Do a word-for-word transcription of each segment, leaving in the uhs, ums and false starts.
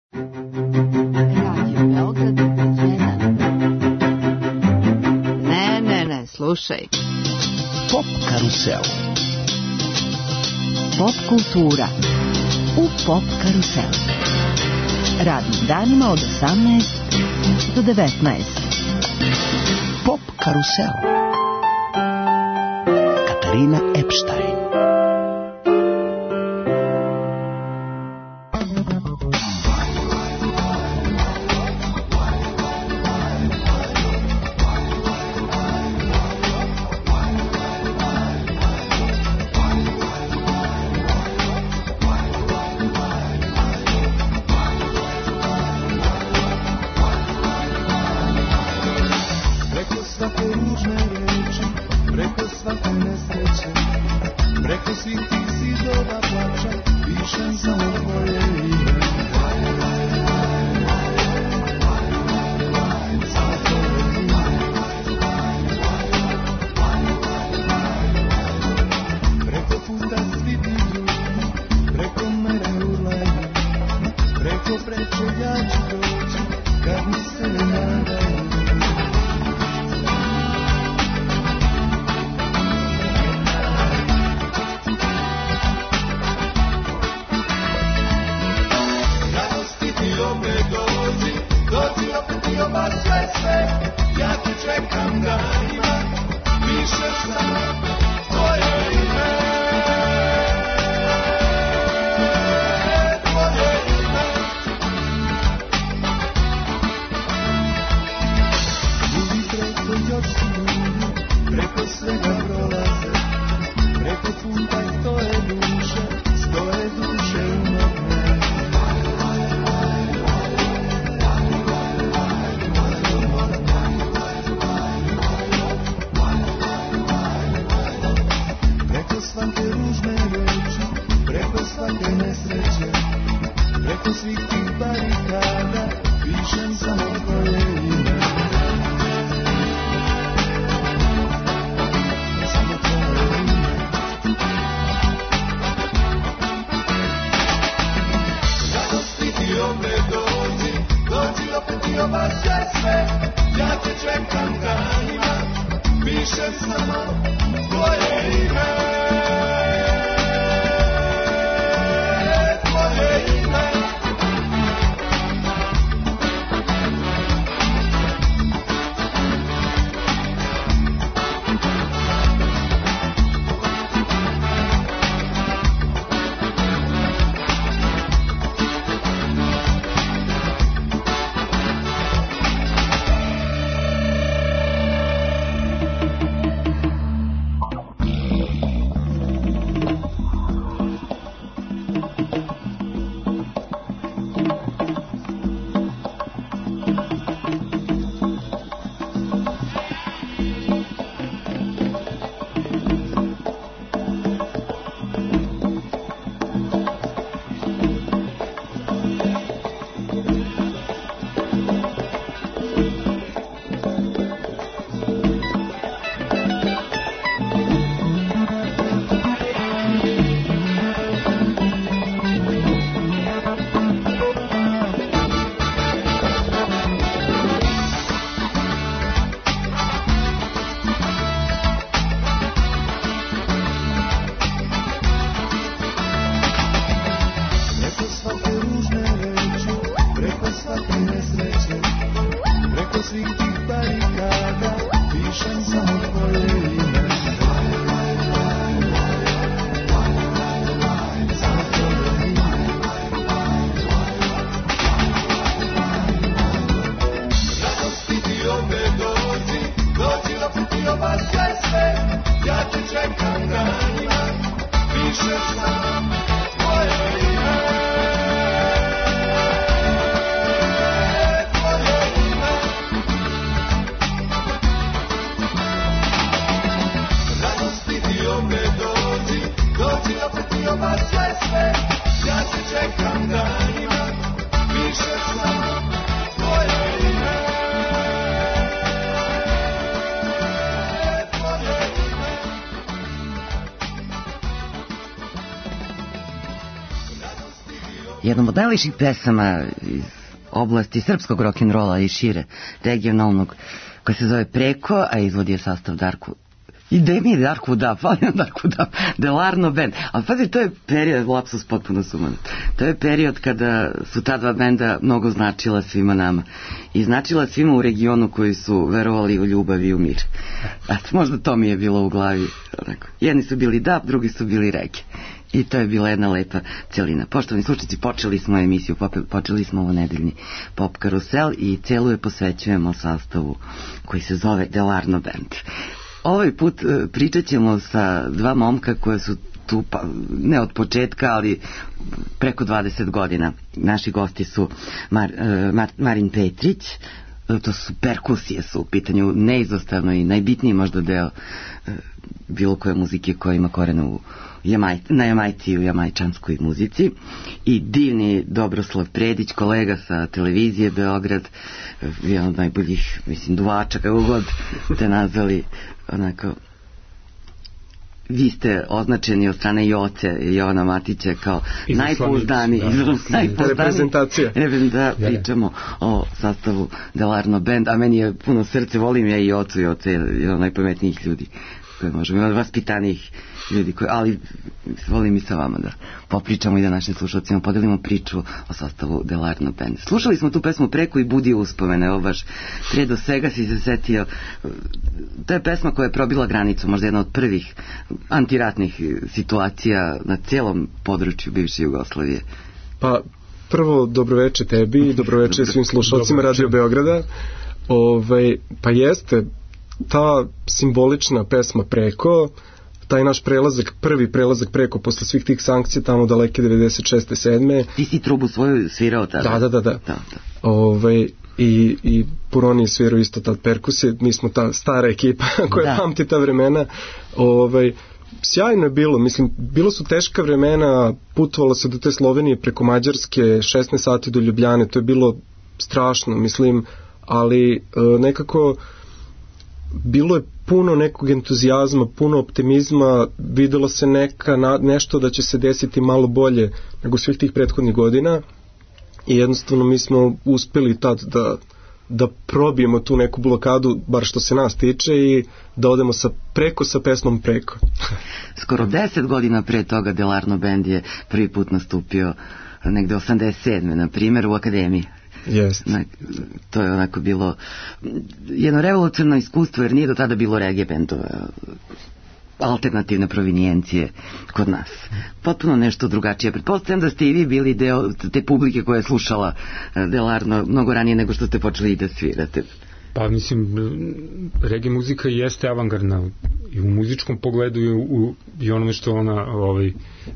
Radio Beograd jedan. Ne, ne, ne, slušaj. Pop karusel. Pop kultura u Pop karuselu. Radnim danima od osamnaest do devetnaest. Pop karusel. Katarina Epstein. jednom od najliših pesama iz oblasti srpskog rock'n'rolla i šire regionalnog, koja se zove Preko, a izvodi je sastav Darku. I gde mi je Darku da, fali na Darku da, Delarno band. Ali pazi, to je period, lapsus potpuno suman. To je period kada su ta dva benda mnogo značila svima nama. I značila svima u regionu koji su verovali u ljubav i u mir. A možda to mi je bilo u glavi. Onako. Jedni su bili dub, drugi su bili reggae. I to je bila jedna lepa celina. Poštovani slušalci, počeli smo emisiju, počeli smo ovo nedeljni Pop Karusel i celu je posvećujemo sastavu koji se zove Delarno band. Ovaj put pričat ćemo sa dva momka koje su tu, pa, ne od početka, ali preko dvadeset godina. Naši gosti su Mar, Mar, Marin Petrić, to su perkusije su u pitanju, neizostavno i najbitniji možda deo bilo koje muzike koja ima korene u Jamaj, na Jamajci i u jamajčanskoj muzici, i divni Dobroslav Predić, kolega sa televizije Beograd, jedan od najboljih, mislim, duvača, kako god ste nazvali, onako, vi ste označeni od strane Joce i Jovana Matića kao najpouzdaniji, reprezentacija. Da pričamo o sastavu Delarno band, a meni je puno srce, volim ja i Jocu, Joce je jedan od najpametnijih ljudi koje možemo, jedan od vaspitanijih ljudi, koji, ali volim i sa vama da popričamo i da našim slušalcima podelimo priču o sastavu Delarno band. Slušali smo tu pesmu Preko i budi uspomene, evo baš prije do svega si se setio, to je pesma koja je probila granicu, možda jedna od prvih antiratnih situacija na cijelom području bivše Jugoslavije. Pa prvo dobroveče tebi i dobroveče svim slušalcima Radio Beograda. Ove, pa jeste ta simbolična pesma Preko, taj naš prelazak, prvi prelazak preko posle svih tih sankcija tamo daleke devedeset šeste sedme. Ti si trubu svoju svirao tada? Da, da, da, da. da, da. Ove, i, i Puroni je svirao isto tad perkusije, mi smo ta stara ekipa koja da. pamti ta vremena. Ove, sjajno je bilo, mislim, bilo su teška vremena, putovalo se do te Slovenije preko Mađarske, šesnaest sati do Ljubljane, to je bilo strašno, mislim, ali e, nekako bilo je puno nekog entuzijazma, puno optimizma, videlo se neka, na, nešto da će se desiti malo bolje nego svih tih prethodnih godina i jednostavno mi smo uspeli tad da, da probijemo tu neku blokadu, bar što se nas tiče, i da odemo sa preko sa pesmom Preko. Skoro deset godina pre toga Delarno band je prvi put nastupio negde osamdeset sedme na primjer u Akademiji. Yes. To je onako bilo jedno revolucionarno iskustvo, jer nije do tada bilo reggae bendova, alternativne provinijencije kod nas. Potpuno nešto drugačije. Pretpostavljam da ste i vi bili deo te publike koja je slušala Delarno mnogo ranije nego što ste počeli i da svirate. Pa mislim, reggae muzika jeste avangardna i u muzičkom pogledu i, u, i onome što ona ovaj,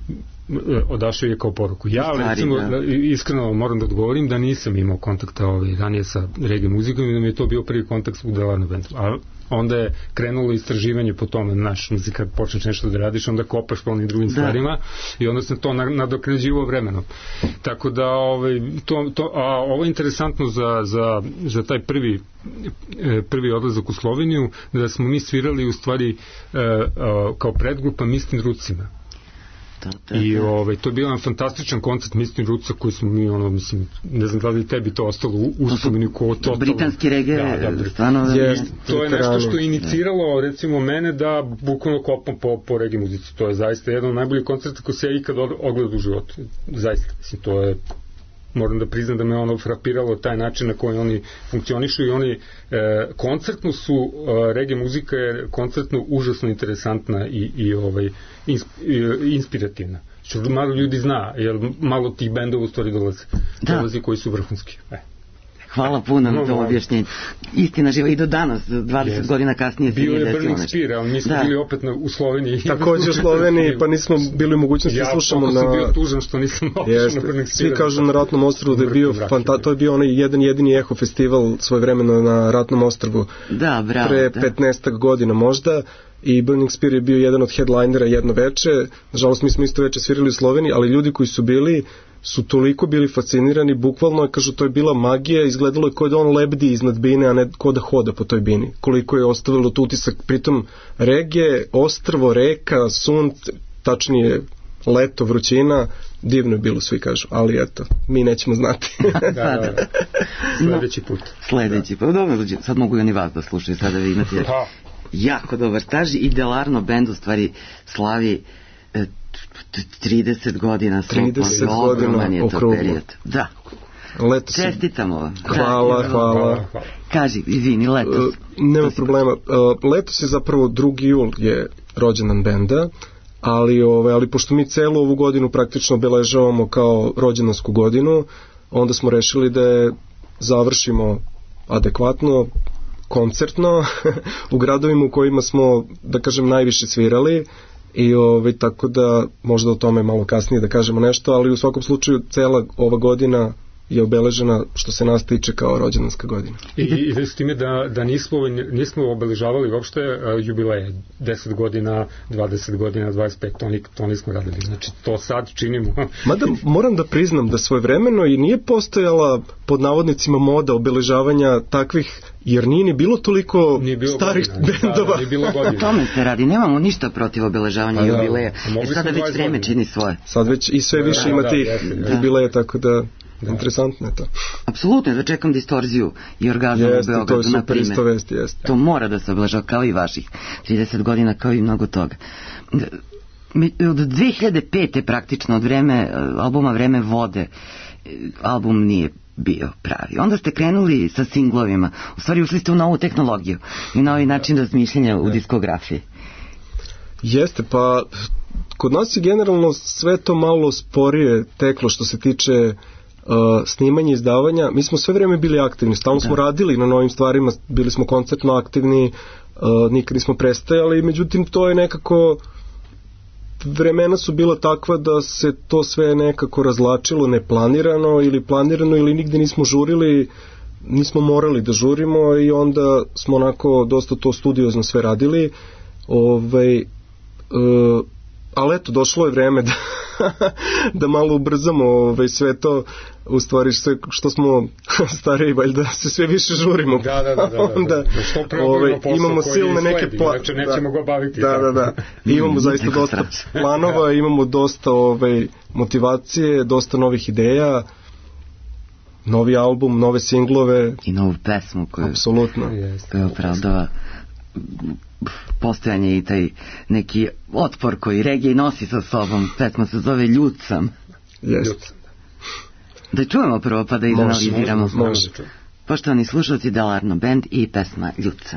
odašao je kao poruku. Ja recimo da. iskreno moram da odgovorim da nisam imao kontakta ovaj, ranije sa reggae muzikom i da mi je to bio prvi kontakt u Delarno bandu. A onda je krenulo istraživanje po tome, naš muzika, kad počneš nešto da radiš, onda kopaš po onim drugim da. stvarima i onda sam to nadoknađivao vremenom. Tako da ovaj, to, to, a ovo je interesantno za, za, za taj prvi prvi odlazak u Sloveniju, da smo mi svirali u stvari kao predgrupa Mistin Rucima. Da, da, I ovaj, to je bio jedan fantastičan koncert Mistin Ruca koji smo mi, ono, mislim, ne znam da li tebi to ostalo u uspomenu ko to. Britanski reggae, da, da, stvarno da je, to je nešto što je iniciralo, recimo, mene da bukvalno kopam po, po reggae muzici. To je zaista jedan od najboljih koncerta koji se ja ikad ogledao u životu. Zaista, mislim, to je, moram da priznam da me ono frapiralo taj način na koji oni funkcionišu i oni e, koncertno su, e, reggae muzika je koncertno užasno interesantna i, i ovaj, insp, i, inspirativna. Što malo ljudi zna, jer malo tih bendova u stvari dolaze, da. dolaze koji su vrhunski. E. Hvala puno na to objašnjenje. Istina živa i do danas, dvadeset yes. godina kasnije se bio nije je desilo Burning Spear, ali mi smo da. bili opet na, u Sloveniji. Također u Sloveniji, pa nismo bili u mogućnosti ja, slušamo na... Ja, sam bio tužan što nisam otišao na Burning Spear. Svi kažu na Ratnom ostrvu da je bio, fanta... to je bio onaj jedan jedini eho festival svojevremeno na Ratnom ostrvu. Da, bravo. Pre petnaestak godina možda. I Burning Spear je bio jedan od headlinera jedno veče. Nažalost, mi smo isto veče svirali u Sloveniji, ali ljudi koji su bili su toliko bili fascinirani, bukvalno, kažu, to je bila magija, izgledalo je kao da on lebdi iznad bine, a ne kao da hoda po toj bini. Koliko je ostavilo tu utisak, pritom regije, ostrvo, reka, sund, tačnije leto, vrućina, divno je bilo, svi kažu, ali eto, mi nećemo znati. da, da, da. Sledeći put. Sledeći put. Dobro, sad mogu i vas da slušaju, sada vi imate pa. jako dobar staž i Delarno band u stvari slavi e, trideset godina trideset godina okruglo. Da. Letos. Čestitamo vam. Hvala, da, hvala. Kaži, izvini, letos. Uh, nema problema. Uh, letos je zapravo drugi jul je rođendan benda, ali, ove, ali pošto mi celu ovu godinu praktično obeležavamo kao rođendansku godinu, onda smo rešili da je završimo adekvatno, koncertno, u gradovima u kojima smo, da kažem, najviše svirali, i ovaj, tako da možda o tome malo kasnije da kažemo nešto, ali u svakom slučaju cela ova godina je obeležena što se nas tiče kao rođendanska godina. I, i s time da, da nismo, nismo obeležavali uopšte uh, jubileje, deset godina, dvadeset godina, dvadeset pet, to, to nismo radili, znači to sad činimo. Mada moram da priznam da svojevremeno i nije postojala pod navodnicima moda obeležavanja takvih, jer nije ni bilo toliko nije bilo starih godina, bendova. Da, nije bilo godina. O tome se radi, nemamo ništa protiv obeležavanja da, jubileja, jer sada već vreme čini svoje. Sad već i sve više da, ima da, tih da, jubileja, tako da... Da. Interesantno je to. Apsolutno, da čekam distorziju i orgazam u Beogradu, na primjer. Vesti, jeste. To mora da se obeležava kao i vaših trideset godina, kao i mnogo toga. Od dve hiljade pete praktično, od vreme, albuma Vreme vode, album nije bio pravi. Onda ste krenuli sa singlovima. U stvari ušli ste u novu tehnologiju i novi način razmišljanja u diskografiji. Jeste, pa kod nas je generalno sve to malo sporije teklo što se tiče Uh, snimanje, izdavanja. Mi smo sve vreme bili aktivni, stalno smo radili na novim stvarima, bili smo koncertno aktivni, uh, nikad nismo prestajali, međutim to je nekako, vremena su bila takva da se to sve nekako razlačilo neplanirano ili planirano ili nigde nismo žurili, nismo morali da žurimo i onda smo onako dosta to studiozno sve radili. Ovaj, uh, ali eto, došlo je vreme da da malo ubrzamo ovaj, sve to, u stvari sve, što smo stariji, valjda se sve više žurimo. Da, da, da. da, da. Onda, ovaj, imamo silne neke planove. Znači nećemo da, go baviti. Da, da, da. Imamo zaista dosta planova, imamo dosta ovaj, motivacije, dosta novih ideja, novi album, nove singlove. I novu pesmu koju, apsolutno, koju opravdava postojanje i taj neki otpor koji regija nosi sa sobom. Pesma se zove Ljud sam. Jeste. Da čujemo prvo pa da izanaliziramo. Može, može. Poštovani slušalci, Delarno band i pesma Ljud sam.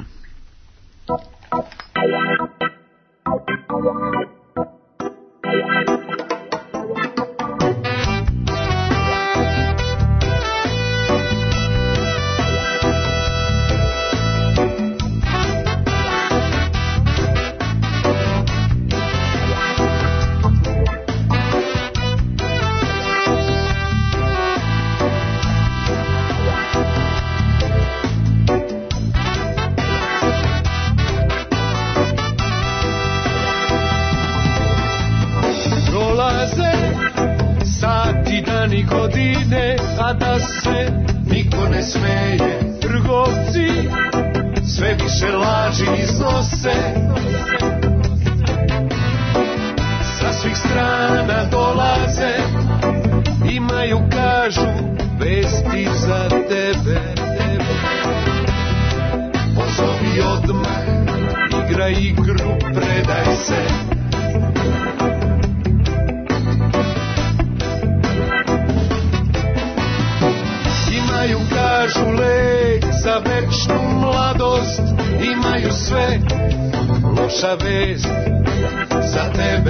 A da se niko ne smeje, trgovci sve više laži iznose, sa svih strana dolaze, imaju, kažu, vesti za tebe. Pozovi odmah, igraj igru, predaj se. Imaju, kažu, lek za večnu mladost, imaju sve, loša vest za tebe.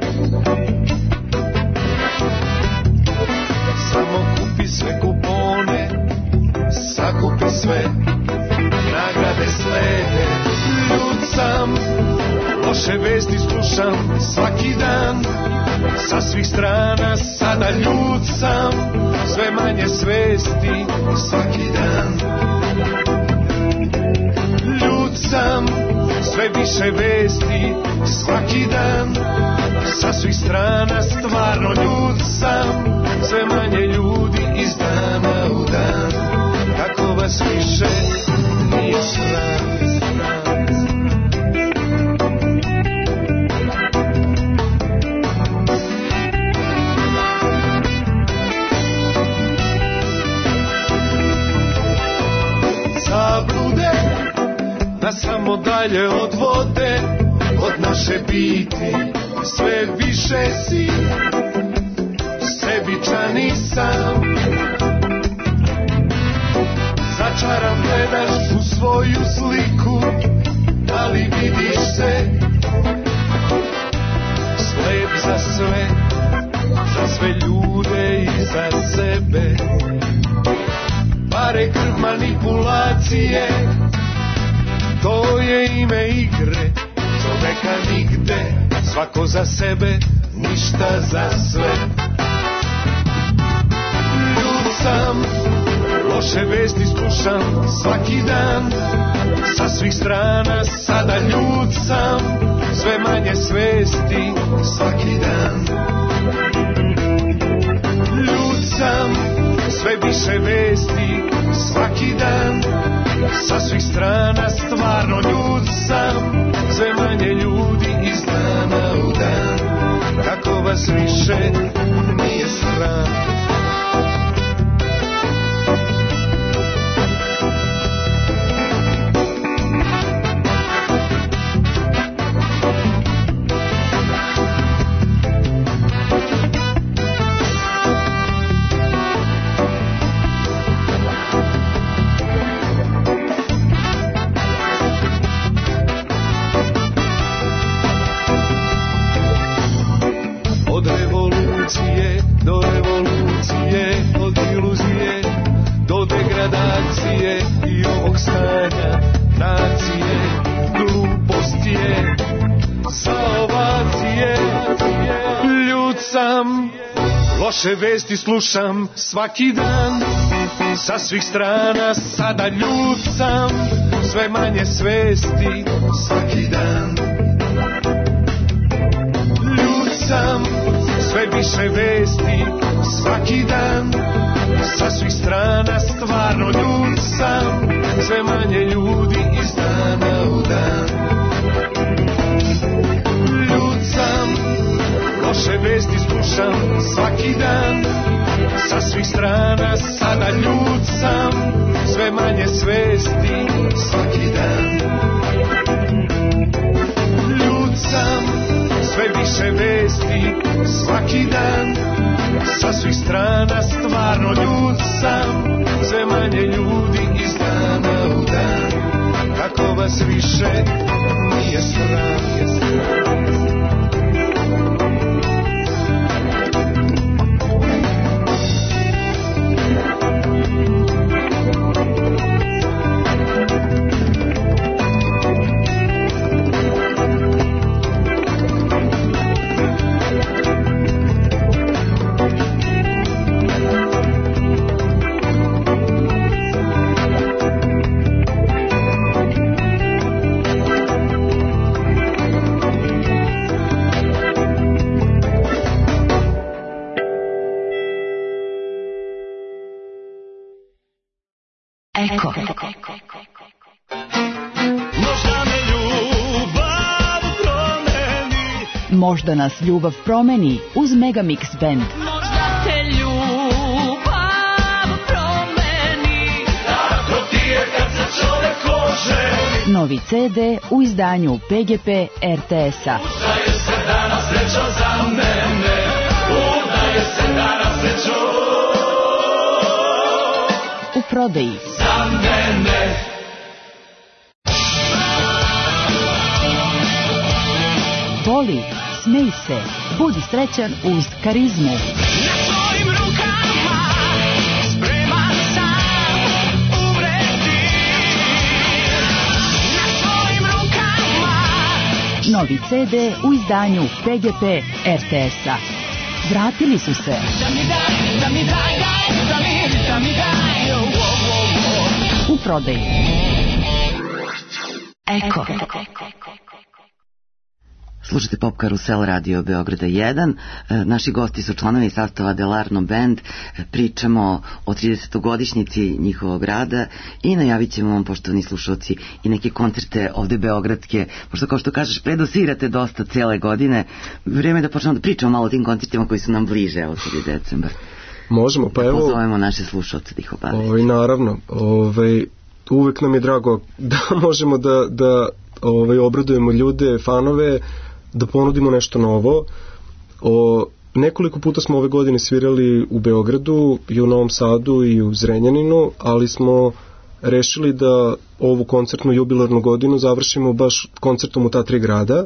Samo kupi sve kupone, sakupi sve, nagrade slede. Ljud sam, loše vesti slušam svaki dan, sa svih strana sada ljud sam, sve manje svesti svaki dan. Ljud sam, sve više vesti svaki dan, sa svih strana stvarno ljud sam, sve manje ljudi iz dana u dan. Kako vas više nije sram. da samo dalje od vode, od naše biti sve više si sebičan i sam. Začaran gledaš u svoju sliku, ali vidiš se slep za sve, za sve ljude i za sebe. Pare, krv, manipulacije, to je ime igre, čoveka nigde, svako za sebe, ništa za sve. Ljud sam, loše vesti slušam svaki dan, sa svih strana sada ljud sam, sve manje svesti svaki dan. Ljud sam, sve više vesti svaki dan, sa svih strana stvarno ljud sam, sve manje ljudi iz dana u dan. Kako vas više nije sram? Loše vesti slušam svaki dan, sa svih strana sada ljud sam, sve manje svesti svaki dan. Ljud sam, sve više vesti svaki dan, sa svih strana stvarno ljud sam, sve manje ljudi iz dana u dan. Ljud sam, loše vesti slušam svaki dan, sa svih strana sada ljud sam, sve manje svesti svaki dan. Ljud sam, sve više vesti svaki dan, sa svih strana stvarno ljud sam, sve manje ljudi iz dana u dan. Kako vas više nije sram, je sram. Eko. Možda me ljubav promeni, Možda nas ljubav promeni uz Megamix Band. možda te ljubav promeni, tako ti je kad se čovek oženi. Novi ce de u izdanju pe ge pe er te es-a. Udaje se danas srećo za mene, udaje se danas srećo U prodaji. za mene. Voli, smej se, budi srećan uz karizmu. Na svojim rukama spreman sam umreti. Na svojim rukama Novi ce de u izdanju pe ge pe er te es-a. Vratili su se. da mi daj, da mi daj, daj, da mi, da mi daj, oh, oh, oh, oh. U prodaji. Eko. Slušajte Pop Karusel Radio Beograda jedan. E, naši gosti su članovi sastava Delarno Band. E, pričamo o tridesetogodišnjici njihovog rada i najavit ćemo vam, poštovani slušalci, i neke koncerte ovde beogradske. Pošto, kao što kažeš, predosvirate dosta cele godine. Vrijeme je da počnemo da pričamo malo o tim koncertima koji su nam bliže, evo sad je decembar. Možemo, pa da evo... pozovemo naše slušalce da ih obavesti. Ovaj, naravno, ovaj, uvek nam je drago da možemo da, da ovaj, obradujemo ljude, fanove, da ponudimo nešto novo. O, nekoliko puta smo ove godine svirali u Beogradu i u Novom Sadu i u Zrenjaninu, ali smo rešili da ovu koncertnu jubilarnu godinu završimo baš koncertom u ta tri grada,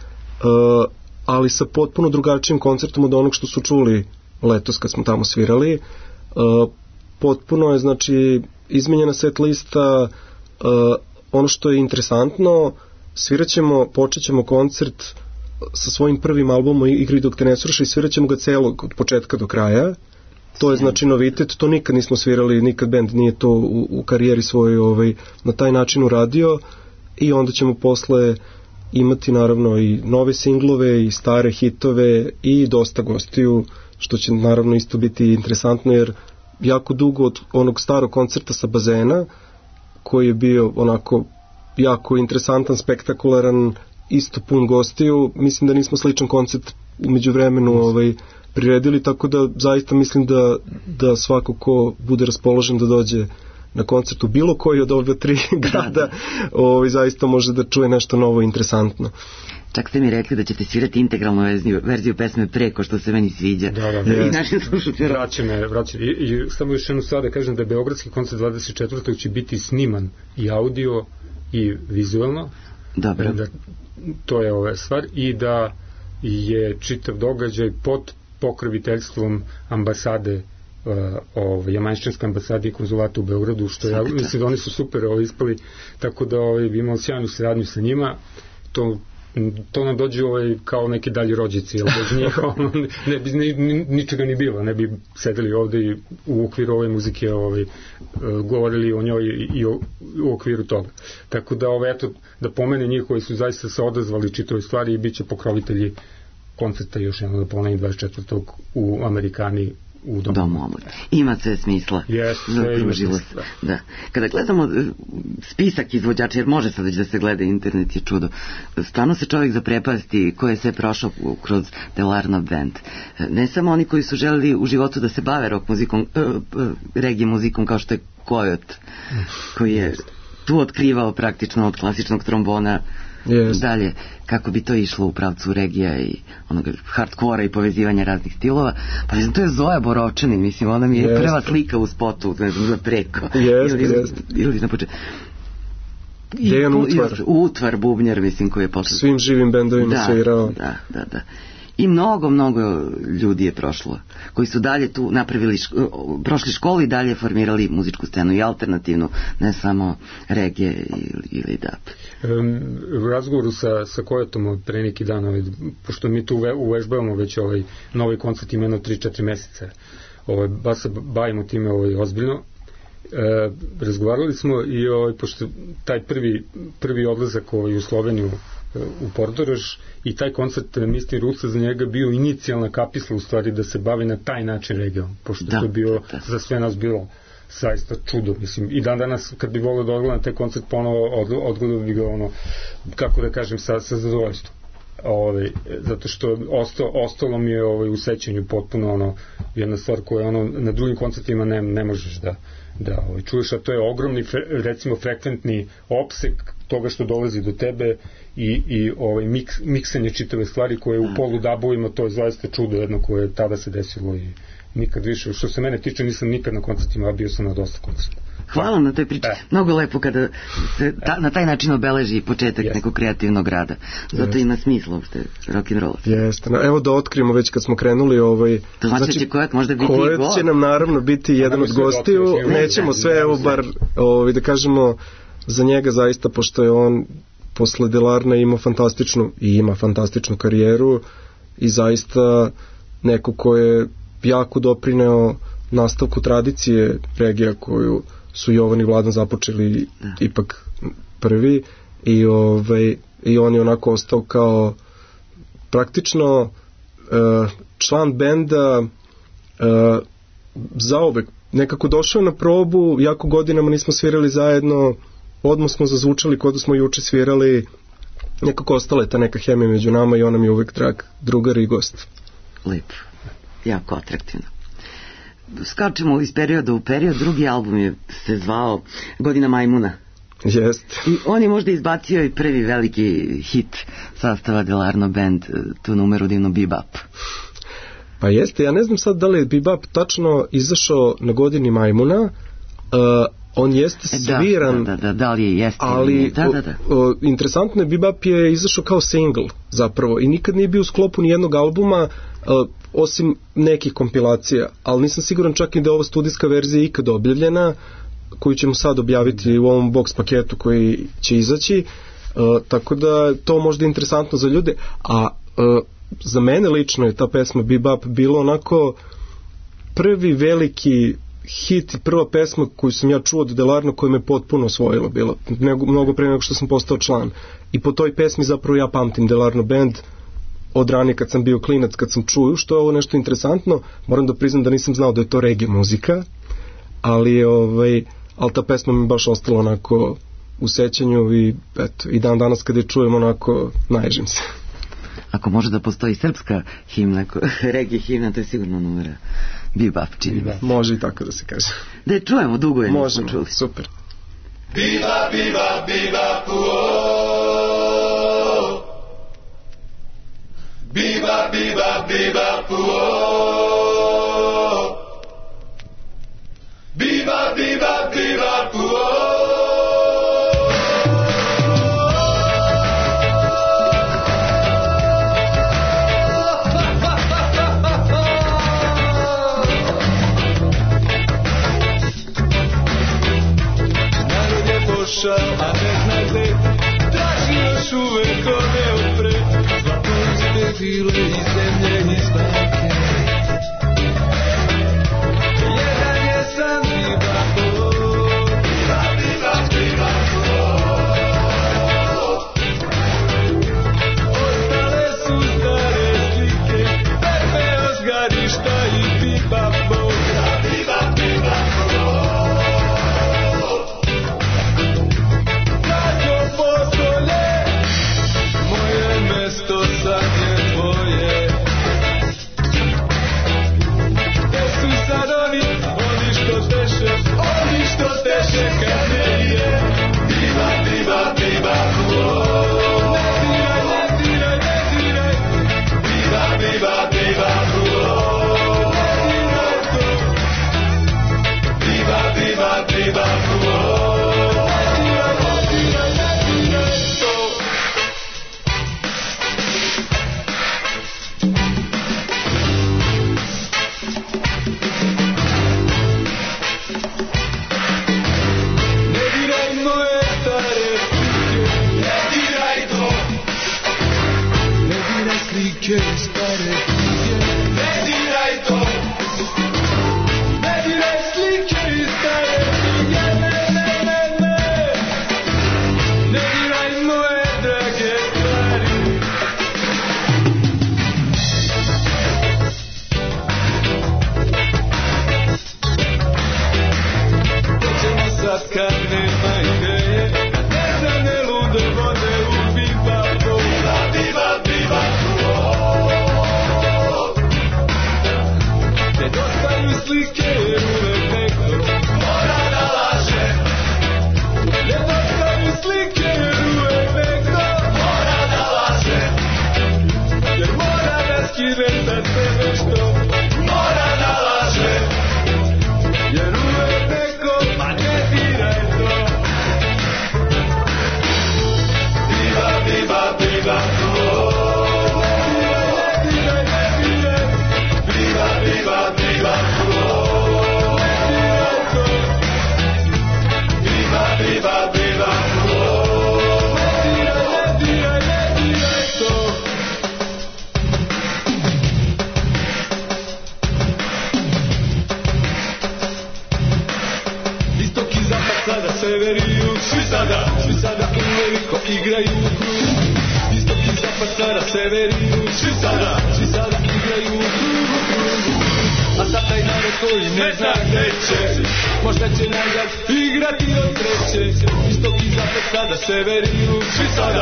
uh, ali sa potpuno drugačijim koncertom od onog što su čuli letos kad smo tamo svirali. Uh, potpuno je, znači, izmenjena set lista. Uh, ono što je interesantno, svirat ćemo, počet ćemo koncert sa svojim prvim albumom Igri dok te ne sruši i svirat ćemo ga celog od početka do kraja. To je znači novitet, to nikad nismo svirali, nikad band nije to u, u karijeri svojoj ovaj, na taj način uradio, i onda ćemo posle imati naravno i nove singlove i stare hitove i dosta gostiju, što će naravno isto biti interesantno, jer jako dugo od onog starog koncerta sa bazena, koji je bio onako jako interesantan, spektakularan, isto pun gostiju, mislim da nismo sličan koncert umeđu vremenu ovaj, priredili, tako da zaista mislim da, da svako ko bude raspoložen da dođe na koncertu bilo koji od ove tri grada, ovaj, zaista može da čuje nešto novo i interesantno. Čak ste mi rekli da ćete svirati integralnu verziju, verziju pesme Preko, što se meni sviđa. Da, da, da. I našim slušateljima. Vraća me, vraća. I, i samo još jednu stvar da kažem da je beogradski koncert dvadeset četvrtog će biti sniman i audio i vizualno. Dobro. Da, to je ova stvar, i da je čitav događaj pod pokroviteljstvom ambasade, uh, ovaj, Jamajščanske ambasade i konzulata u Beogradu, što ja mislim da oni su super ovaj, ispali, tako da ovaj, bi imao sjajnu saradnju sa njima. To to nam dođe ovaj, kao neki dalji rođici, jer bez njih ono, ne bi ni, ni, ničega ni bilo, ne bi sedeli ovde i u okviru ove muzike ovaj, govorili o njoj i, i o, u okviru toga. Tako da, ovaj, eto, da pomene njih koji su zaista se odazvali čitoj stvari i bit će pokrovitelji koncerta, još jedno da pomenem, dvadeset četvrtog u Amerikani u Domu, Domu omladine. Ima sve smisla. Yes, sve ima smisla. Da. Kada gledamo spisak izvođača, jer može sad već da se gleda, internet je čudo, stvarno se čovjek zaprepasti ko je sve prošao kroz Delarno band. Ne samo oni koji su želeli u životu da se bave rock muzikom, reggae muzikom, kao što je Kojot, koji je tu otkrivao praktično od klasičnog trombona yes. dalje, kako bi to išlo u pravcu regija i onoga hardkora i povezivanja raznih stilova. Pa mislim, to je Zoja Borovčanin, mislim, ona mi je yes. prva slika u spotu, ne znam, za Preko. Yes, ili, yes. ili na početku. Dejan Utvar. Utvar, bubnjar, mislim, koji je počeo. Svim živim bendovima da, svirao. Da, da, da. I mnogo, mnogo ljudi je prošlo, koji su dalje tu napravili, ško, prošli školu i dalje formirali muzičku scenu i alternativnu, ne samo reggae ili, ili dub. Um, u razgovoru sa, sa Kojotom pre neki dan, ovaj, pošto mi tu uvežbavamo već ovaj novi koncert imeno tri četiri meseca, ovaj, ba se bavimo time ovaj, ozbiljno, e, razgovarali smo i ovaj, pošto taj prvi, prvi odlazak ovaj, u Sloveniju u Portorož i taj koncert Mister Rusa za njega bio inicijalna kapisla u stvari da se bavi na taj način regijom, pošto da, to bio da. za sve nas bilo zaista čudo, mislim, i dan danas kad bi volio da odgledam taj koncert ponovo od, odgledao bi ga ono, kako da kažem, sa, sa zadovoljstvom. Ove, zato što ostalo, ostalo mi je ovaj, u sećanju potpuno ono, jedna stvar koja ono, na drugim koncertima ne, ne možeš da, da ovaj, čuješ, a to je ogromni fre, recimo frekventni opsek toga što dolazi do tebe i, i ovaj, miks, miksanje čitave stvari koje u polu dabovima, to je zaista čudo jedno koje je tada se desilo i nikad više, što se mene tiče nisam nikad na koncertima, a bio sam na dosta koncerta. Hvala na toj priči. E. Mnogo lepo kada se ta, na taj način obeleži početak yes. nekog kreativnog rada. Zato yes. ima smisla uopšte rock'n'roll. Jeste. Evo da otkrijemo već kad smo krenuli ovaj, to znači, znači Kojot možda biti Kojot će nam naravno biti jedan od gostiju. Nećemo sve, evo bar ovaj, da kažemo za njega zaista, pošto je on posle Delarna imao fantastičnu i ima fantastičnu karijeru i zaista neko ko je jako doprineo nastavku tradicije regija koju su Jovan i Vladan započeli da. ipak prvi i, ovaj, i on je onako ostao kao praktično uh, član benda uh, zauvek. Nekako došao na probu, jako godinama nismo svirali zajedno, odmah smo zazvučali kod da smo juče svirali, nekako ostala je ta neka hemija među nama i ona mi je uvek drag drugar i gost. Lepo, jako atraktivno. skačemo iz perioda u period. Drugi album je se zvao Godina majmuna. Jest. I on je možda izbacio i prvi veliki hit sastava Delarno Band, tu numeru divno Bebop. Pa jeste, ja ne znam sad da li je Bebop tačno izašao na Godini majmuna, uh, on jeste sviran, da, da, da, da li je, jeste, ali da, da, da. O, o, interesantno je, Bebop je izašao kao single zapravo i nikad nije bio u sklopu nijednog albuma, o, osim nekih kompilacija, ali nisam siguran čak i da je ova studijska verzija ikad objavljena, koju ćemo sad objaviti u ovom box paketu koji će izaći, o, tako da to možda je interesantno za ljude, a o, za mene lično je ta pesma Bebop bilo onako prvi veliki hit i prva pesma koju sam ja čuo od Delarno koja me potpuno osvojila bila, nego, mnogo pre nego što sam postao član. I po toj pesmi zapravo ja pamtim Delarno Band od ranije kad sam bio klinac, kad sam čuo, što je ovo nešto interesantno, moram da priznam da nisam znao da je to reggae muzika, ali, ovaj, ali ta pesma mi baš ostala onako u sećanju i, eto, i dan danas kada je čujem onako naježim se. Ako može da postoji srpska himna, reggae himna, to je sigurno numera Bebop, čini mi. Može i tako da se kaže. Da je čujemo, dugo je nismo čuli. Možemo, super. Bebop, bebop, bebop, uo. Bebop, bebop, bebop, uo. Bebop, bebop, bebop, uo. A ne zna gde, traži još uvek ode opre, zlatozite vile i zemlje i znake. Jedan je sam Bebop, Bebop, Bebop, Bebop, ostale su stare slike, pepe ozgarišta i Bebop, Bebop, Bebop, Bebop.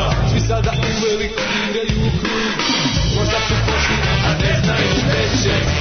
Možda su pošli, a ne znaju gde će.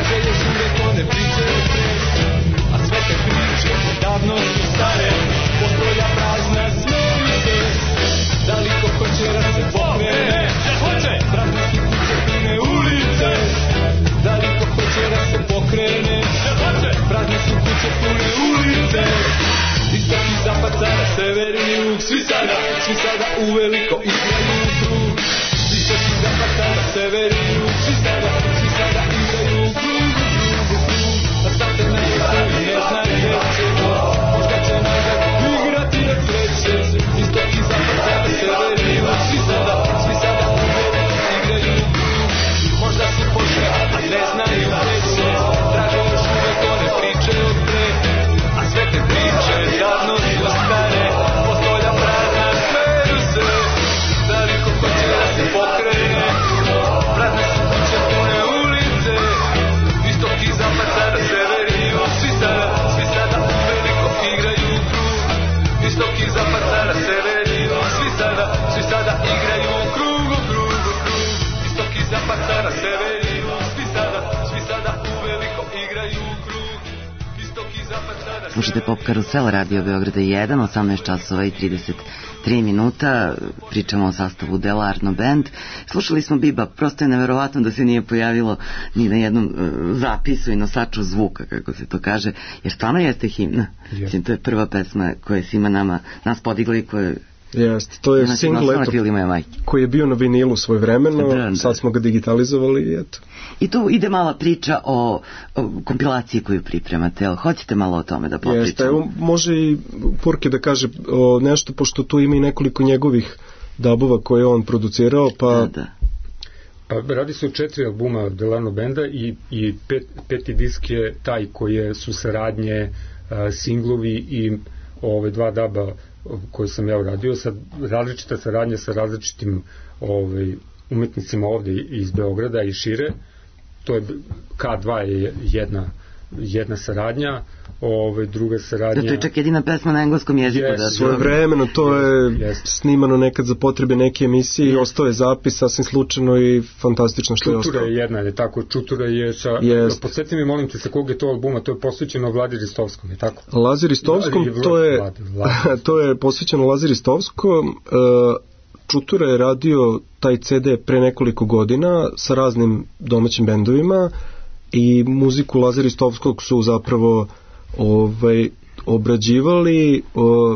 traže još uvek one priče od pre, a sve te priče davno su stare, postolja prazna, smeju se. Da li ko hoće da se pokrene, prazne su kuće pune ulice. Da li ko hoće da se pokrene, prazne su kuće pune ulice. Istok i zapad, sada sever i jug, svi sada, svi sada uveliko igraju u krug. Istok i zapad, sada sever i jug, svi sada, svi sada igraju u krug, u krug, u krug. A sad se najbolji ne zna gdje će go, možda će nazad igrati od sreće. Istok i zapad, sada sever i jug, svi sada, svi sada uveliko igraju u krug. Možda su pošle, a ne znaju gdje će, traže još uvek one priče od pre, a sve te priče davno su stare, postolja prazna, smeju se. Da li ko hoće da se pokrene, prazne su kuće pune ulice. Istok i zapad, sada sever i jug, svi sada, svi sada uveliko igraju u krug. Istok i zapad, sada sever i jug, svi sada, svi sada igraju u krug, u krug, u krug. Istok i zapad, sada sever i jug, svi sada, svi sada uveliko igraju u krug. Istok i zapad, sada. Slušajte Pop Karusel, Radio Beograda jedan, osamnaest časova i trideset tri minuta, pričamo o sastavu Delarno Band. Slušali smo Biba, prosto je neverovatno da se nije pojavilo ni na jednom uh, zapisu i nosaču zvuka, kako se to kaže, jer stvarno jeste himna. Yeah. Mislim, to je prva pesma koja je svima nama, nas podigli, koja je Jeste, to je single eto, koji je bio na vinilu svoje vremeno, da, da. Sad smo ga digitalizovali i eto. I tu ide mala priča o, o kompilaciji koju pripremate, jel? Hoćete malo o tome da popričamo? Jeste, evo, može i Purke da kaže o, nešto, pošto tu ima i nekoliko njegovih dabova koje je on producirao, pa... Da, da. Pa radi se o četiri albuma Delarno Benda i, i pet, peti disk je taj koje su saradnje, a, singlovi i ove dva daba koje sam ja uradio, sad različita saradnja sa različitim ovaj, umetnicima ovde iz Beograda i šire. To je K dva je jedna jedna saradnja, ove, druga saradnja... Da, to je čak jedina pesma na engleskom jeziku. Yes, da, svoje vremeno, to je yes. snimano nekad za potrebe neke emisije i yes. ostao je zapis sasvim slučajno i fantastično što Čutura je ostao. Čutura je jedna, je tako, Čutura je sa... Yes. Podsjeti mi, molim te, sa kog je to albuma, to je posvećeno Vladi Ristovskom, je tako? Lazi Ristovskom, Vladi, to je, Vladi, Vladi. to je posvećeno Lazi Ristovskom. Čutura je radio taj ce de pre nekoliko godina sa raznim domaćim bendovima i muziku Laza Ristovskog su zapravo ovaj, obrađivali o,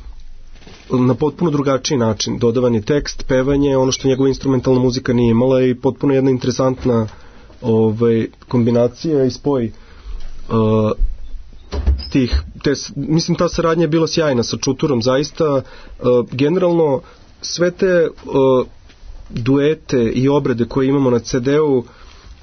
na potpuno drugačiji način. Dodavan je tekst, pevanje, ono što njegova instrumentalna muzika nije imala i potpuno jedna interesantna ovaj, kombinacija i spoj uh, tih, te, mislim ta saradnja je bila sjajna sa Čuturom, zaista uh, generalno sve te uh, duete i obrade koje imamo na ce de-u uh,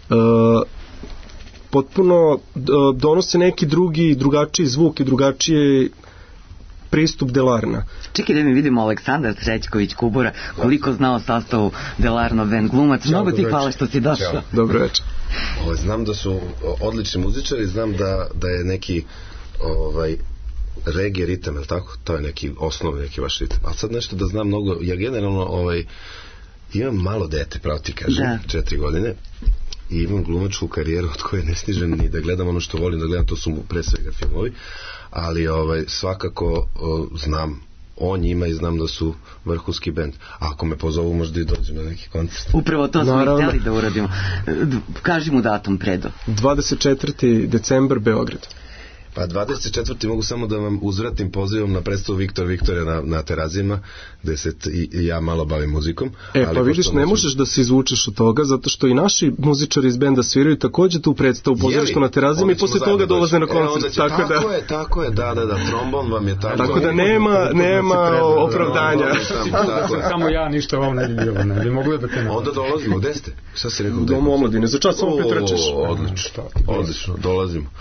potpuno donose neki drugi, drugačiji zvuk i drugačiji pristup Delarna. Čekaj da mi vidimo Aleksandar Srećković Kubura, koliko znao sastavu Delarno Band glumac. Ćao, mnogo ti hvala što si došao. Ćao. Dobro večer. Ovo, znam da su odlični muzičari, znam da, da je neki ovaj, reggae ritam, je li tako? To je neki osnovni, neki vaš ritam. Ali sad nešto da znam mnogo, ja generalno ovaj, imam malo dete, pravo ti kažem, da. četiri godine, i imam glumačku karijeru od koje ne stižem ni da gledam ono što volim da gledam, to su mu pre svega filmovi, ali ovaj, svakako o, znam o njima i znam da su vrhunski bend. Ako me pozovu možda i dođem na neki koncert. Upravo to smo i htjeli da uradimo. Kaži mu datum, Predo. dvadeset četvrti decembar, Beograd. Pa dvadeset četvrti mogu samo da vam uzvratim pozivom na predstavu Viktor Viktorija na, na Terazijama, gde se t, i, i ja malo bavim muzikom. E, ali pa vidiš, ne možeš da se izvučeš od toga, zato što i naši muzičari iz benda sviraju takođe tu predstavu pozorištu na Terazijama i posle toga dolaze na koncert. E, tako, tako, da... tako je, tako je, da, da, da, trombon vam je tako. Tako da nema, nema opravdanja. Samo ja ništa vam ne bi bilo, ne bi mogli da te ne. Onda dolazimo, gde ste? Šta si rekao? Dom omladine, za čas samo pretrčeš. Odlično, odlično, dolazimo.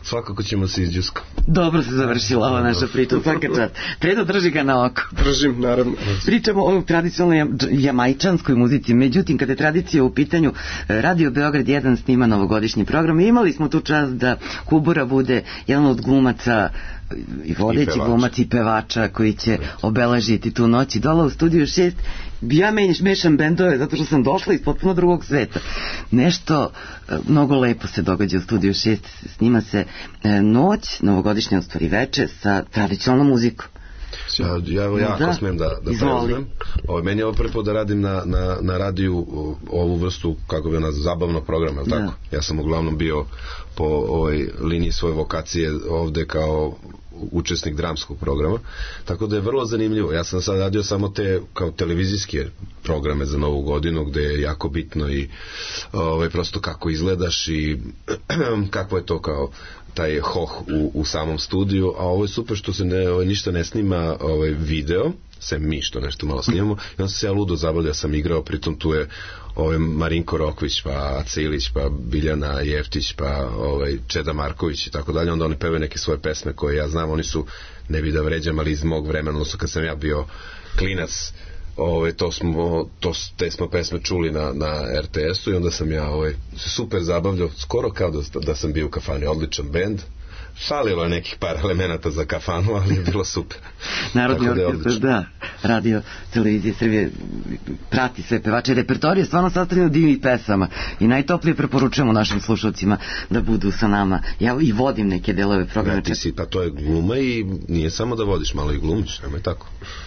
svakako ćemo se izđuskati. Dobro se završila ova naša priča, svaka čast. Predo, drži ga na oko. Držim, naravno. Pričamo o tradicionalnoj jamajčanskoj muzici, međutim, kada je tradicija u pitanju, Radio Beograd jedan snima novogodišnji program i imali smo tu čast da Kubura bude jedan od glumaca i vodeći glumac i pevača koji će obeležiti tu noć i dola u studiju šest. Ja mešam bendove zato što sam došla iz potpuno drugog sveta. Nešto mnogo lepo se događa u studiju šest, snima se noć, novogodišnja u stvari veče sa tradicionalnom muzikom. Ja, ja jako da. smem da, da preuzmem. Ovo, meni je ovo prvi put da radim na, na, na radiju ovu vrstu, kako bi ona, zabavnog programa, da. tako? Ja sam uglavnom bio po ovoj liniji svoje vokacije ovde kao učesnik dramskog programa, tako da je vrlo zanimljivo. Ja sam sad radio samo te kao televizijske programe za novu godinu, gde je jako bitno i ovaj, prosto kako izgledaš i kako je to kao taj hoh u, u samom studiju, a ovo je super što se ne, ovaj, ništa ne snima ovaj, video, sem mi što nešto malo snimamo, i onda sam se ja ludo zabavljao, sam igrao, pritom tu je ovaj, Marinko Rokvić, pa Aca Ilić, pa Biljana Jeftić, pa ovaj, Čeda Marković i tako dalje, onda oni pevaju neke svoje pesme koje ja znam, oni su, ne bi da vređam, ali iz mog vremena, odnosno kad sam ja bio klinac, Ove, to smo, to, te smo pesme čuli na, na er te esu i onda sam ja ovaj, super zabavljao, skoro kao da, da sam bio u kafani, odličan bend. Falilo je nekih par elemenata za kafanu, ali je bilo super. Narodni orkestar, da, radio, televizije Srbije prati sve pevače. Repertoar je stvarno sastavljen od divnih pesama i najtoplije preporučujemo našim slušalcima da budu sa nama. Ja i vodim neke delove programa. Ti si, pa to je gluma i nije samo da vodiš, malo i glumiš, nema je tako.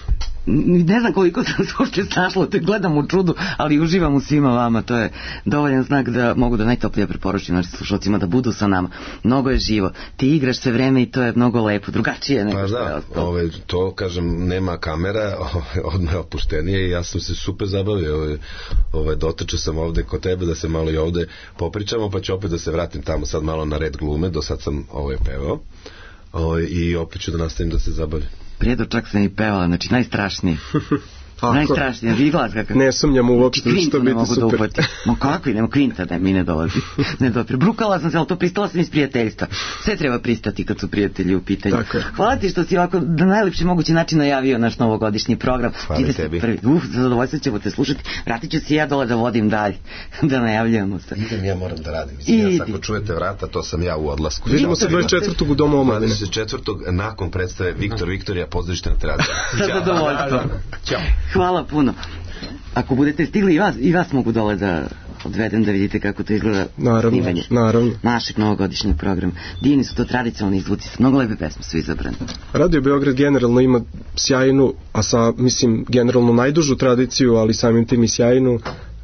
Ne znam koliko sam se uopće snašla, te gledam u čudu, ali uživam u svima vama, to je dovoljan znak da mogu da najtoplije preporučim našim slušalcima da budu sa nama. Mnogo je živo, ti igraš sve vreme i to je mnogo lepo, drugačije nego pa što da, je ostalo. Ove, to kažem, nema kamera, odmah je opuštenije i ja sam se super zabavio, ove, ove, dotaču sam ovde kod tebe da se malo i ovde popričamo, pa ću opet da se vratim tamo sad malo na red glume, do sad sam ove, pevao ove, i opet ću da nastavim da se zabavim. Predo, čak sam i pevala, znači najstrašniji. Najstrašnije, vidi glas kakav. Ne sumnjam uopšte da će to biti super. Da ma kakvi, nema kvinta da mi ne dolazi. Ne dolazi. Brukala sam se, ali to pristala sam iz prijateljstva. Sve treba pristati kad su prijatelji u pitanju. Hvala ti što si ovako na najlepši mogući način najavio naš novogodišnji program. Hvala tebi. Prvi, uf, za zadovoljstvo ćemo te slušati. Vratit ću se ja dole da vodim dalje. Da najavljujemo se. Idem, ja moram da radim. Mislim, ja sad ako čujete vrata, to sam ja u odlasku. Vidimo se dvadeset četvrtog u Domu omladine. dvadeset četvrtog nakon predstave Viktor Viktorija, pozorište na teatru. Sa zadovoljstvom. Hvala puno. Ako budete stigli i vas, i vas mogu dole da odvedem da vidite kako to izgleda snimanje naravno. našeg novogodišnjeg programa. Divni su to tradicionalni izvuci, mnogo lepe pesme su izabrane. Radio Beograd generalno ima sjajnu, a sa, mislim, generalno najdužu tradiciju, ali samim tim i sjajnu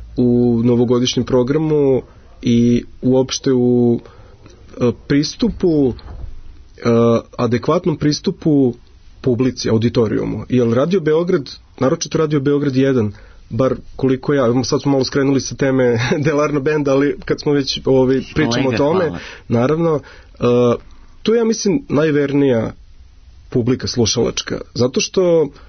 u novogodišnjem programu i uopšte u uh, pristupu, uh, adekvatnom pristupu publici, auditorijumu. Jer Radio Beograd, naročito Radio Beograd jedan, bar koliko ja, sad smo malo skrenuli sa teme Delarno benda, ali kad smo već ovaj, pričamo o tome, hvala. Naravno, uh, to je, ja mislim, najvernija publika slušalačka, zato što uh,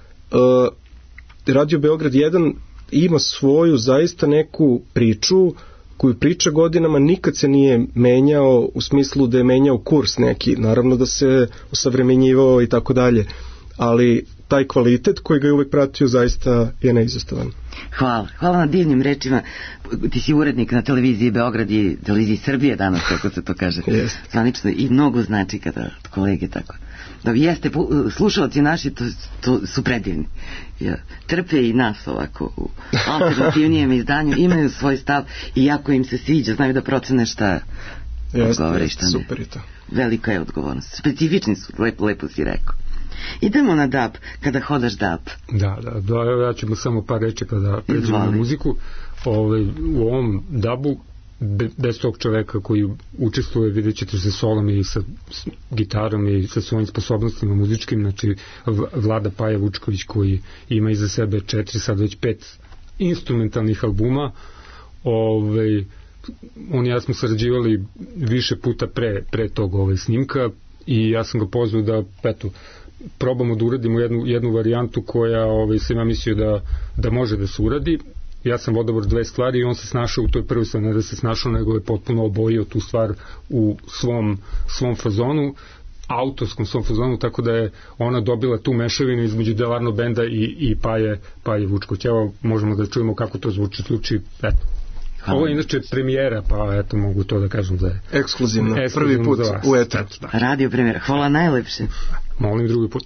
Radio Beograd jedan ima svoju zaista neku priču koju priča godinama, nikad se nije menjao u smislu da je menjao kurs neki, naravno da se osavremenjivao i tako dalje, ali taj kvalitet koji ga je uvek pratio zaista je neizostavan. Hvala, hvala na divnim rečima. Ti si urednik na televiziji Beograd i televiziji Srbije danas, kako se to kaže. Yes. Zvanično i mnogo znači kada kolege tako. Da jeste, slušalci naši to, to su predivni. Ja, trpe i nas ovako u alternativnijem izdanju, imaju svoj stav i jako im se sviđa, znaju da procene šta odgovore i šta ne. Super je to. Velika je odgovornost. Specifični su, lepo, lepo si rekao. Idemo na dab, kada hodaš dab. Da, da, da, ja ćemo samo par reči kada pređemo na muziku. Ove, u ovom dabu, be, bez tog čoveka koji učestvuje, vidjet ćete se solom i sa gitarom i sa svojim sposobnostima muzičkim, znači Vlada Paja Vučković koji ima iza sebe četiri, sad već pet instrumentalnih albuma. Ove, on i ja smo sarađivali više puta pre, pre tog ove snimka i ja sam ga pozvao da, eto, probamo da uradimo jednu, jednu varijantu koja ovaj, sam ja mislio da, da može da se uradi ja sam odabor dve stvari i on se snašao u toj prvoj stvari, ne da se snašao, nego je potpuno obojio tu stvar u svom, svom fazonu, autorskom svom fazonu, tako da je ona dobila tu mešavinu između Delarno benda i, i Paje, Paje Vučković. Evo, možemo da čujemo kako to zvuči, zvuči, eto. Hvala. Ovo je inače premijera, pa eto, mogu to da kažem da je ekskluzivno, prvi put u eteru. Radio premijera, hvala najlepše. Molim drugi put.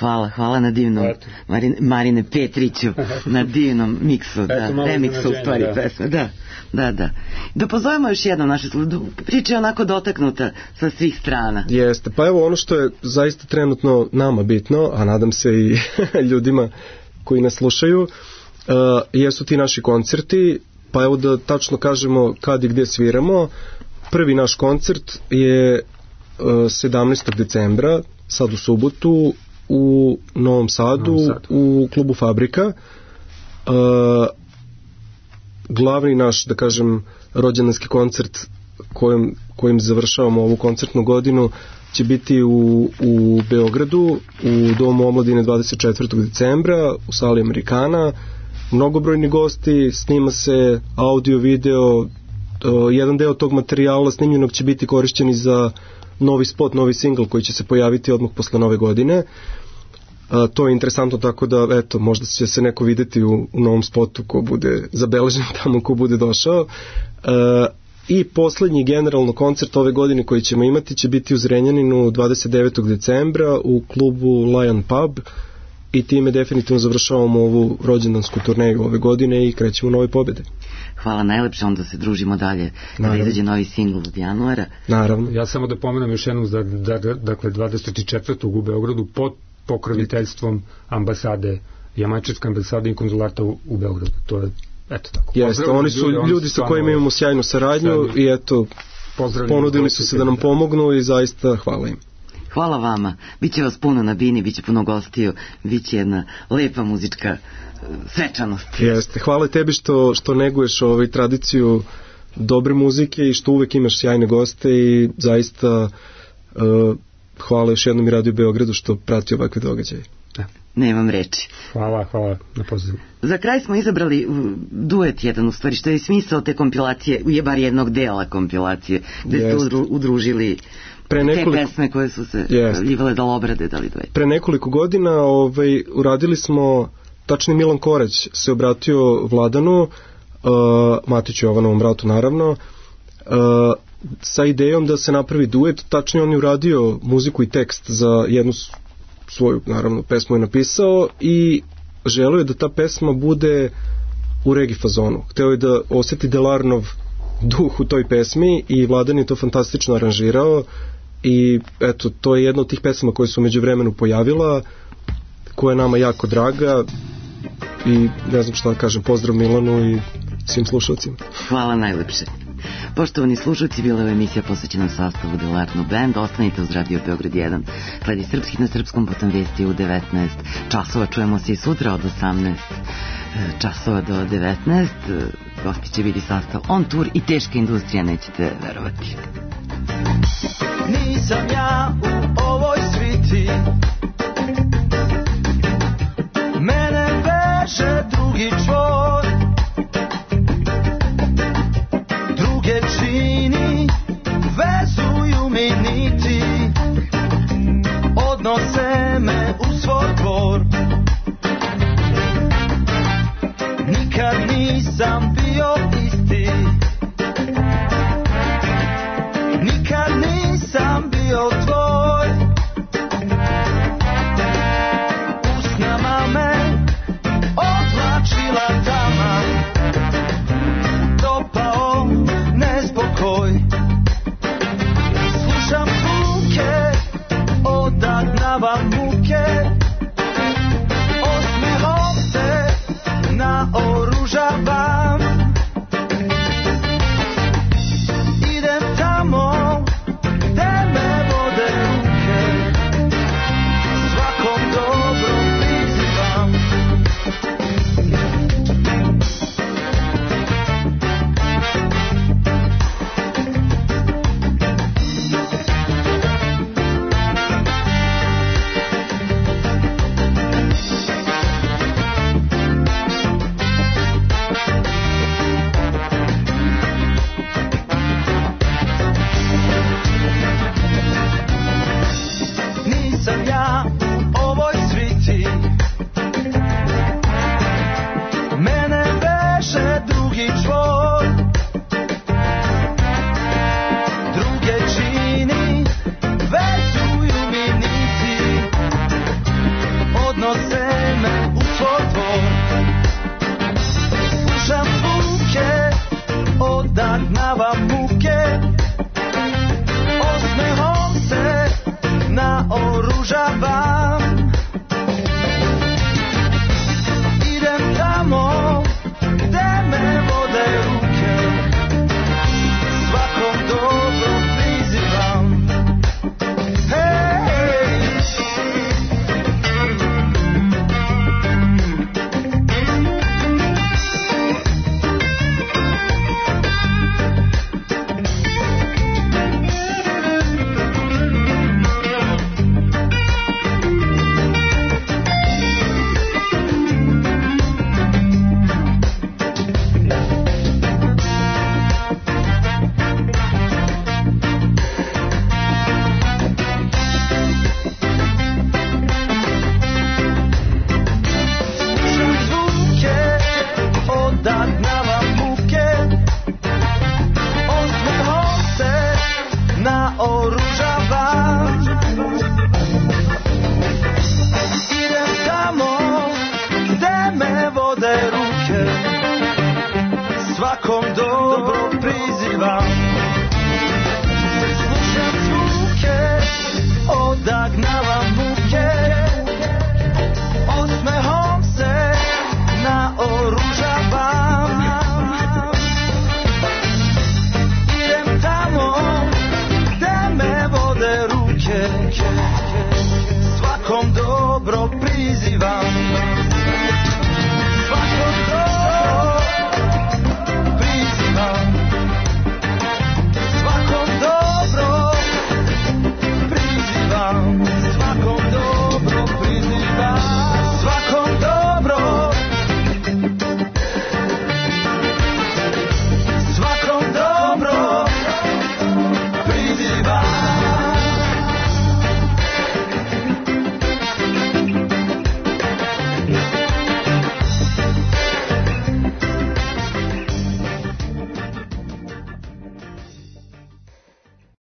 Hvala, hvala na divnom Marine, Marine Petriću, na divnom miksu, da, remiksu u stvari da. pesme, da, da, da. Da pozovemo još jednom naše sludu, priča je onako dotaknuta sa svih strana. Jeste, pa evo ono što je zaista trenutno nama bitno, a nadam se i ljudima koji nas slušaju, uh, jesu ti naši koncerti, pa evo da tačno kažemo kad i gdje sviramo. Prvi naš koncert je uh, sedamnaestog decembra, sad u subotu, u Novom Sadu, Novom Sadu. U klubu Fabrika. Uh, glavni naš, da kažem, rođendanski koncert kojim, kojim završavamo ovu koncertnu godinu će biti u, u Beogradu, u Domu omladine dvadeset četvrtog decembra, u sali Amerikana. Mnogobrojni gosti, snima se audio, video, uh, jedan deo tog materijala snimljenog će biti korišćeni za novi spot, novi singl koji će se pojaviti odmah posle nove godine. A, to je interesantno, tako da eto, možda će se neko videti u, u novom spotu ko bude zabeležen tamo, ko bude došao. A, i poslednji generalno koncert ove godine koji ćemo imati će biti u Zrenjaninu dvadeset devetog decembra u klubu Lion Pub i time definitivno završavamo ovu rođendansku turneju ove godine i krećemo nove pobjede. Hvala najlepše, onda se družimo dalje kada izađe novi singl od januara. Naravno. Ja samo da pomenem još jednu, da, da, dakle dvadeset četvrtog u Beogradu pod pokroviteljstvom ambasade, Jamajčevske ambasade i konzulata u, u Beogradu. To je, eto tako. Jeste, oni su ljudi, ljudi sa kojima imamo sjajnu saradnju sjajni. I eto, ponudili su se da nam pomognu i zaista hvala im. Hvala vama. Biće vas puno na bini, biće puno gostiju, biće jedna lepa muzička svečanost. Jeste. Hvala tebi što, što neguješ ovaj tradiciju dobre muzike i što uvek imaš sjajne goste i zaista uh, hvala još jednom i Radio Beogradu što prati ovakve događaje. Da. Nemam reči. Hvala, hvala na pozivu. Za kraj smo izabrali duet jedan, u stvari, što je smisao te kompilacije, je bar jednog dela kompilacije, gde ste udru, udružili pre nekoliko, te pesme koje su se ljivale da obrade, da li duet. Pre nekoliko godina ovaj, uradili smo, tačni Milan Korać se obratio Vladanu, uh, Matiću Jovanovom bratu naravno, uh, sa idejom da se napravi duet, tačnije on je uradio muziku i tekst za jednu svoju, naravno, pesmu je napisao i želeo je da ta pesma bude u regi fazonu. Hteo je da osjeti Delarnov duh u toj pesmi i Vladan je to fantastično aranžirao i eto, to je jedna od tih pesama koje su među vremenu pojavila, koja je nama jako draga i ne znam šta da kažem, pozdrav Milanu i svim slušalcima. Hvala najlepše. Poštovani slušalci, bila je emisija posvećena sastavu Delarno Band. Ostanite uz Radio Beograd jedan. Gledi srpski na srpskom, potom vesti u devetnaest časova. Čujemo se i sutra od osamnaest časova do devetnaest. Gosti će biti sastav On Tour i Teška industrija, nećete verovati. Nisam ja u ovoj sviti, mene veže drugi čvor, druge čini, vezuju mi niti, odnose me u svoj dvor. Nikad nisam bio isti, nikad nisam bio tvoj. Usnama me odvlačila tama, dopao nezbokoj. Slušam zvuke, odagnava muke, osmehom se naoružavam. odagnava muke, osmehom se naoružavam. Idem tamo gde me vode ruke, svakom dobro prizivam. Hej, svakom dobro prizivam.